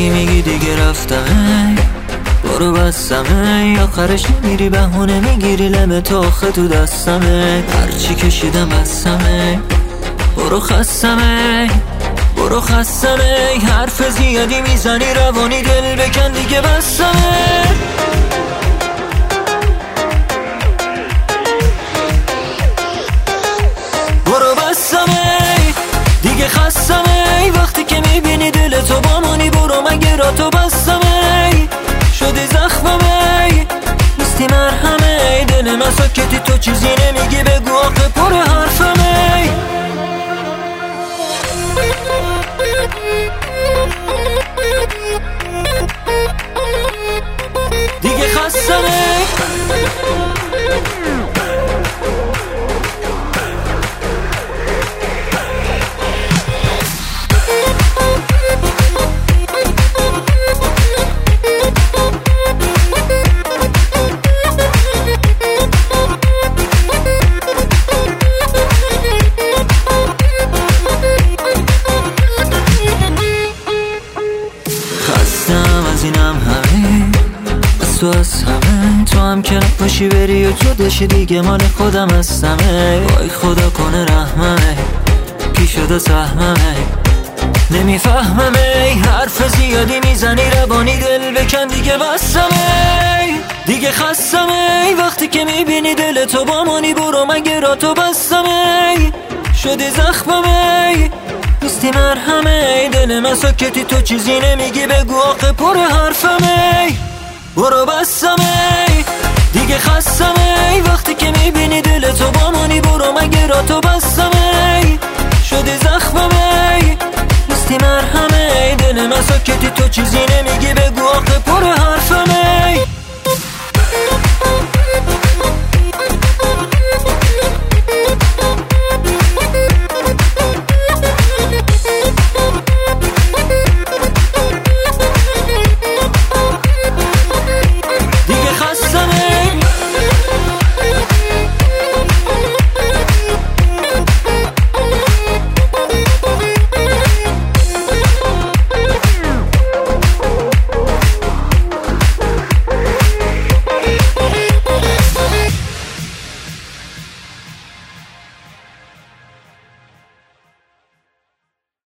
میگی دیگه رفتم برو بستمه، آخرش میری بهونه میگیری لمه تو آخه تو دستمه، هرچی کشیدم بستمه، برو خستمه برو خستمه، حرف زیادی میزنی روانی دل بکن دیگه بستمه. برو بستمه دیگه خستمه، وقتی که میبینی دل تو با منی برو مگه را تو بستمه، شدی زخممه نیستی مرهمه، دل من ساکتی تو چیزی نمیگی بگو آخه پر حرفمه. دیگه خستمه از اینم همه بس تو از همه، تو هم که باشی بری و جداشی دیگه مال خودم هستمه، وای خدا کنه رحممه کی شده سهممه، نمیفهممه حرف زیادی میزنی روانی دل بکن دیگه بستمه، دیگه خستمه، وقتی که میبینی دل تو با منی برو مگه را تو بستمه، شدی زخممه نیستی مرهمه، دل من ساکتی تو چیزی نمیگی بگو آخه پر حرفمه. برو بستمه دیگه خستمه، وقتی که میبینی